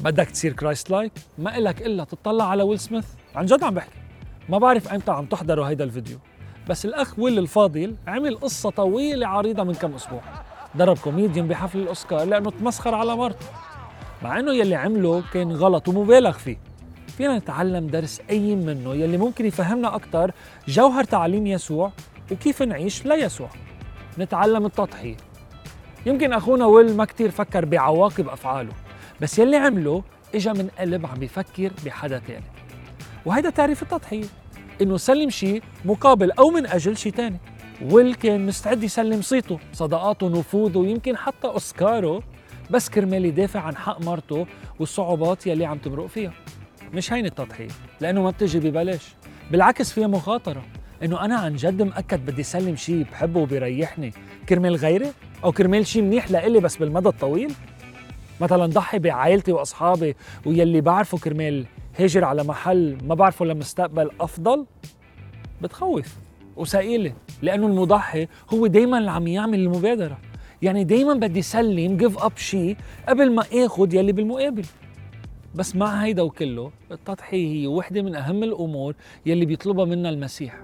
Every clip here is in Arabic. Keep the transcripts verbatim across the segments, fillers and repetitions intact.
بدك تصير كرايست لايك؟ ما إلك إلا تطلع على ويل سميث. عن جد عم بحكي. ما بعرف أيمتى عم تحضروا هيدا الفيديو، بس الأخ ويل الفاضل عمل قصة طويلة عريضة من كم أسبوع. ضرب كوميديان بحفل الأوسكار لأنه تمسخر على مرته، مع أنه يلي عمله كان غلط ومبالغ فيه. فينا نتعلم درس أي منه يلي ممكن يفهمنا أكتر جوهر تعاليم يسوع وكيف نعيش ليسوع. نتعلم التضحية. يمكن أخونا ويل ما كتير فكر بعواقب أفعاله، بس يلي عمله إجا من قلب عم بيفكر بحدا تاني. وهيدا تعريف التضحية، إنه سلم شيء مقابل أو من أجل شيء تاني. ويل كان مستعد يسلم صيته، صداقاته، نفوذه، ويمكن حتى أوسكاره، بس كرمال يدافع عن حق مرته والصعوبات يلي عم تمرق فيها. مش هين التضحية، لأنه ما بتجي ببلاش، بالعكس فيها مخاطرة. إنه أنا عن جد مأكد بدي سلم شيء بحبه وبيريحني كرمال غيري، أو كرمال شيء منيح لإلي بس بالمدى الطويل. مثلا ضحي بعائلتي وأصحابي ويلي بعرفه كرمال هاجر على محل ما بعرفه لمستقبل أفضل. بتخوف وثقيلة، لأنه المضحي هو دايما اللي عم يعمل المبادرة. يعني دايما بدي سلم جيف أب شيء قبل ما آخد يلي بالمقابل. بس مع هيدا وكله، التضحية هي وحدة من أهم الأمور يلي بيطلبها منا المسيح.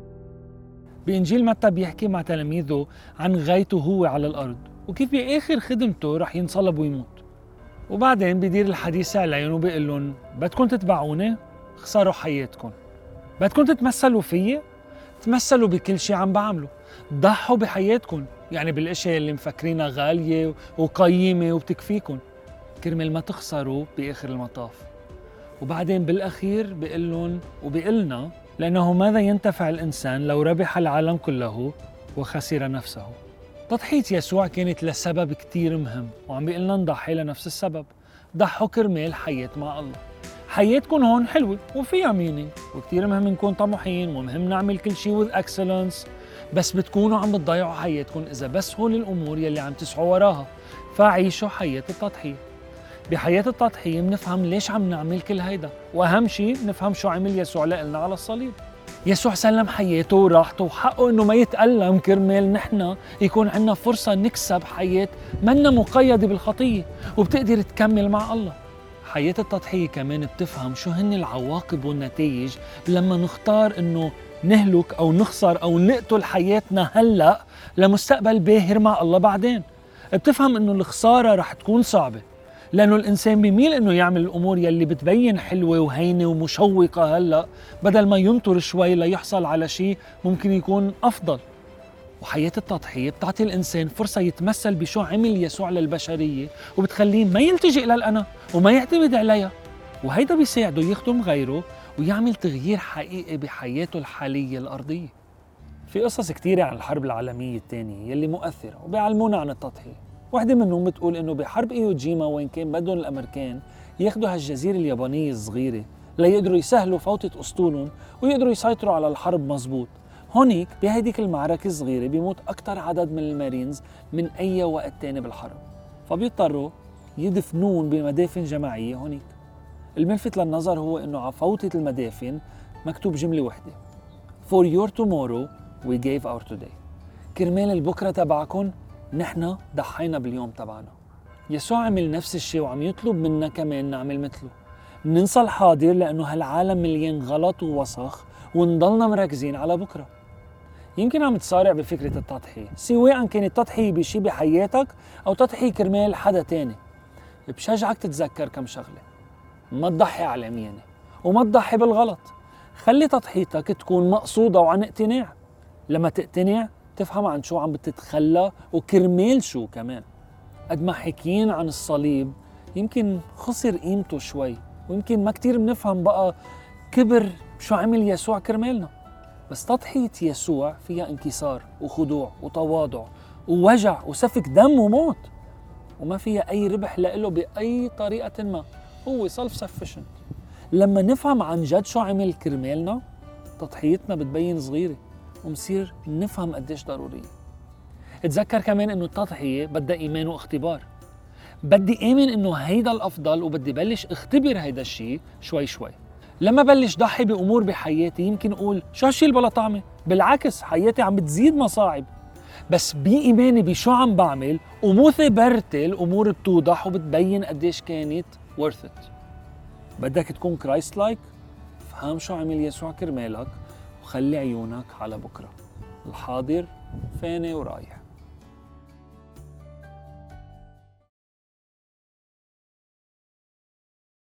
بإنجيل متى بيحكي مع تلاميذه عن غايته هو على الأرض، وكيف بآخر خدمته رح ينصلب ويموت. وبعدين بيدير الحديث عليهم وبيقول لهم: بدكم تتبعوني؟ خسروا حياتكم. بدكم تتمثلوا فيي؟ تمثلوا بكل شيء عم بعمله. ضحوا بحياتكم، يعني بالاشياء اللي مفكرينها غالية وقيمة وبتكفيكم، كرمال ما تخسروا بآخر المطاف. وبعدين بالأخير بيقول لهم وبيقلنا: لأنه ماذا ينتفع الإنسان لو ربح العالم كله وخسر نفسه؟ تضحية يسوع كانت لسبب كتير مهم، وعم بيقلنا نضحي لنفس السبب. ضحوا كرمال حياة مع الله. حياتكم هون حلوة وفيها مينينج، وكتير مهم نكون طموحين ومهم نعمل كل شيء with excellence، بس بتكونوا عم بتضيعوا حياتكم إذا بس هول الأمور يلي عم تسعوا وراها. فعيشوا حياة التضحية. بحياة التضحية بنفهم ليش عم نعمل كل هيدا، وأهم شيء نفهم شو عمل يسوع لنا على الصليب. يسوع سلم حياته وراحته وحقه إنه ما يتألم كرمال نحن يكون عنا فرصة نكسب حياة منا مقيدة بالخطية وبتقدر تكمل مع الله. حياة التضحية كمان بتفهم شو هن العواقب والنتائج لما نختار إنه نهلك أو نخسر أو نقتل حياتنا هلأ لمستقبل باهر مع الله بعدين. بتفهم إنه الخسارة رح تكون صعبة، لأنه الإنسان بيميل إنه يعمل الأمور يلي بتبين حلوة وهينة ومشوقة هلأ، بدل ما ينطر شوي ليحصل على شيء ممكن يكون أفضل. وحياة التضحية بتعطي الإنسان فرصة يتمثل بشو عمل يسوع للبشرية، وبتخليه ما يلتجئ للأنا وما يعتمد عليها، وهيدا بيساعده يخدم غيره ويعمل تغيير حقيقي بحياته الحالية الأرضية. في قصص كتيرة عن الحرب العالمية الثانية يلي مؤثرة وبيعلمونا عن التضحية. واحدة منهم بتقول إنه بحرب إيوجيما، وين كان بدهم الأمريكان ياخدوا هالجزيرة اليابانية الصغيرة ليقدروا يسهلوا فوتة أسطولهم ويقدروا يسيطروا على الحرب مزبوط، هونيك بهيديك المعركة الصغيرة بيموت أكتر عدد من المارينز من أي وقت تاني بالحرب، فبيضطروا يدفنون بمدافن جماعية هونيك. الملفت للنظر هو إنه على فوتة المدافن مكتوب جملة واحدة: For your tomorrow we gave our today. كرمال البكرة تبعكن نحن ضحينا باليوم تبعنا. يسوع عمل نفس الشيء وعم يطلب منا كمان نعمل مثله. ننسى الحاضر لأنه هالعالم مليان غلط ووسخ، ونضلنا مركزين على بكرة. يمكن عم تصارع بفكرة التضحية، سواء كانت تضحية بشي بحياتك أو تضحية كرمال حدا تاني. بشجعك تتذكر كم شغلة: ما تضحي على ميانة، وما تضحي بالغلط. خلي تضحيتك تكون مقصودة وعن اقتناع. لما تقتنع تفهم عن شو عم بتتخلى وكرمال شو كمان. قد ما حكيين عن الصليب يمكن خسر قيمته شوي، ويمكن ما كتير بنفهم بقى كبر شو عمل يسوع كرمالنا. بس تضحية يسوع فيها انكسار وخضوع وتواضع ووجع وسفك دم وموت، وما فيها أي ربح لإله بأي طريقة ما. هو self sufficient. لما نفهم عن جد شو عمل كرمالنا، تضحيتنا بتبين صغيرة ومصير نفهم قديش ضرورية. اتذكر كمان إنه التضحية بدها إيمان واختبار. بدي آمن إنه هيدا الأفضل، وبدي بلش اختبر هيدا الشيء شوي شوي. لما بلش ضحي بأمور بحياتي يمكن أقول شو هالشي اللي بلا طعمة، بالعكس حياتي عم بتزيد مصاعب. بس بإيماني بشو عم بعمل ومثابرتي الأمور بتوضح وبتبين قديش كانت worth it. بدك تكون كرايست لايك؟ فهم شو عمل يسوع كرمالك وخلي عيونك على بكرة. الحاضر فاني ورايح.